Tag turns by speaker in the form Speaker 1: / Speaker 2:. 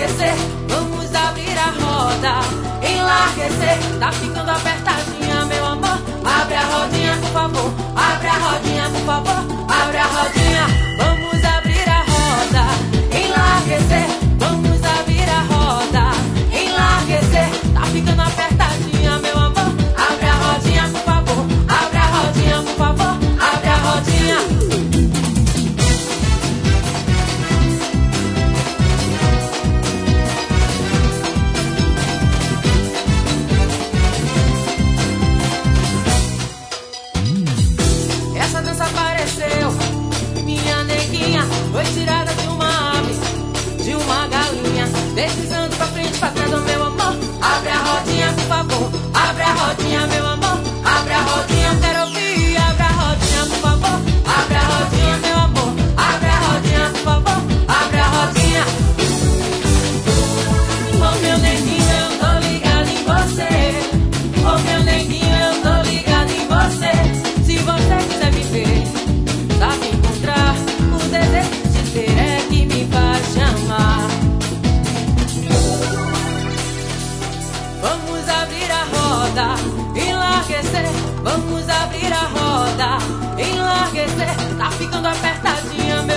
Speaker 1: enlarguecer, vamos abrir a roda. Enlarguecer, tá ficando apertadinha, meu amor. Abre a rodinha, por favor. Abre a rodinha, por favor. Abre a rodinha, vamos abrir a roda. Enlarguecer, vamos abrir a roda. Enlarguecer, tá ficando apertadinha, meu amor. Abre a rodinha, por favor. Abre a rodinha, por favor. Abre a rodinha. Essa dança apareceu, minha neguinha, foi tirada de uma ave, de uma galinha, deslizando pra frente, pra trás, meu amor. Abre a rodinha, por favor. Abre a rodinha, meu amor. Abre a rodinha, eu quero ouvir. Abre a rodinha, por favor. Abre a rodinha, meu amor. Abre a rodinha, por favor. Abre a rodinha. Ô meu neguinho, eu tô ligado em você. Ô meu neguinho, eu tô ligado em você. Se você quiser me ver, sabe encontrar, o desejo de ter é que me faz chamar. Vamos abrir a roda, enlarguecer, vamos abrir a roda, enlarguecer, tá ficando apertadinha, meu